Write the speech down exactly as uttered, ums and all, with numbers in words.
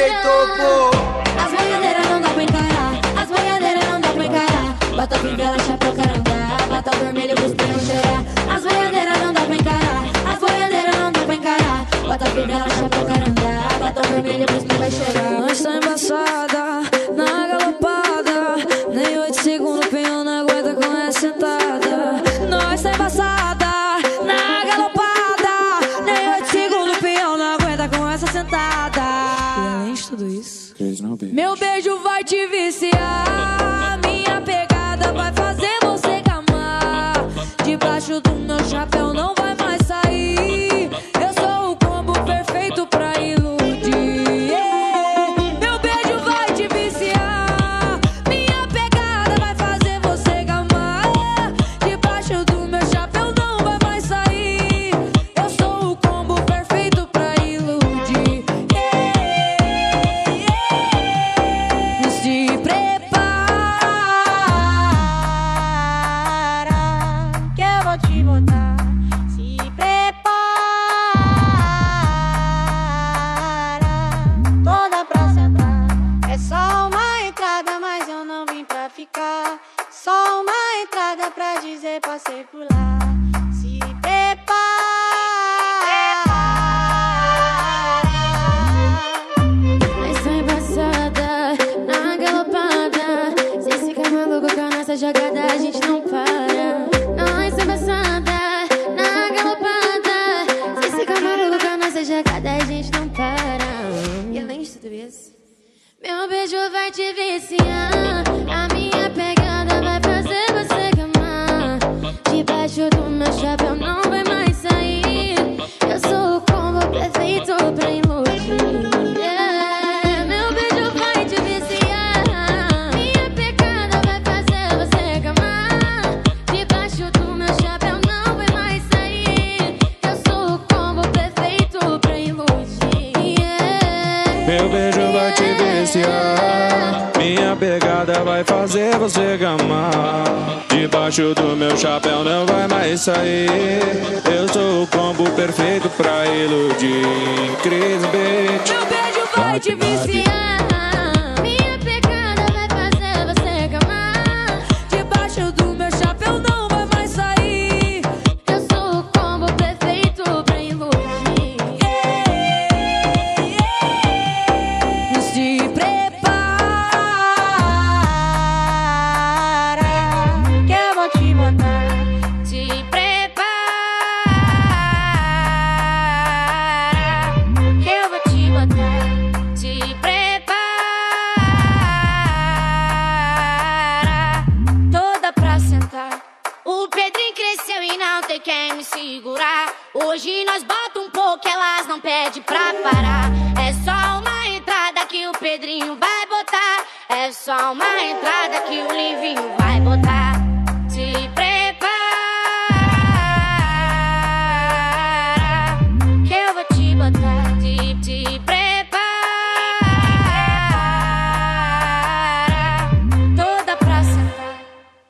D J Topo. As boiadeiras não dá pra encarar, as boiadeiras não dá pra encarar. Bota fivela, chapéu, caranga, bota vermelho, cuspir e cheirar. As boiadeiras não dá pra encarar, as boiadeiras não dá pra encarar. Bota fivela, chapéu, caranga, bota vermelho, cuspir e cheirar. Nós tá embaçada, na galopada, nem oito segundos o peão não aguenta com essa sentada. Nós tá embaçada, na galopada, nem oito segundos o peão não aguenta com essa sentada. E além de tudo isso, meu beijo vai te viciar, minha pegada vai fazer você gamar. Debaixo do meu chapéu não vai mais sair. Eu sou o combo perfeito pra iludir. Yeah. Meu beijo vai te viciar, minha pegada vai fazer você gamar. Debaixo do meu chapéu não vai mais sair. Eu sou o combo perfeito pra iludir. Yeah. Se prepara que eu vou te botar. Se prepara, toda pra sentar. É só uma entrada, mas eu não vim pra ficar. Só uma entrada pra dizer pra circular. Se prepara. Mas tô embaçada, na galopada. Cê fica maluco com a nossa jogada, a gente não para. Nós tô embaçada, na galopada. Cê fica maluco com a nossa jogada, a gente não para. E além de tudo isso, meu beijo vai te viciar, a minha pegada vai fazer você gamar. Debaixo do meu chapéu não vai mais sair. Eu sou o combo perfeito pra iludir. Yeah. Meu beijo vai te viciar, minha pegada vai fazer você gamar. Debaixo do meu chapéu não vai mais sair. Eu sou o combo perfeito pra iludir. Yeah. Meu beijo vai te viciar, minha pegada vai fazer você gamar. Debaixo do meu chapéu não vai mais sair. Eu sou o combo perfeito pra iludir. Cris Beat. Meu beijo vai te viciar, minha pegada vai fazer você gamar. Debaixo do meu chapéu não vai mais sair. Eu sou o combo perfeito pra iludir. Yeah, yeah. Se prepara Que eu vou te botar. Se prepara, que eu vou te botar. Se prepara, toda pra sentar. O Pedrinho cresceu e não tem quem me segurar. Hoje nós bota um pouco, elas não pedem pra parar. É só uma entrada que o Pedrinho vai botar. É só uma entrada que o Livinho vai botar.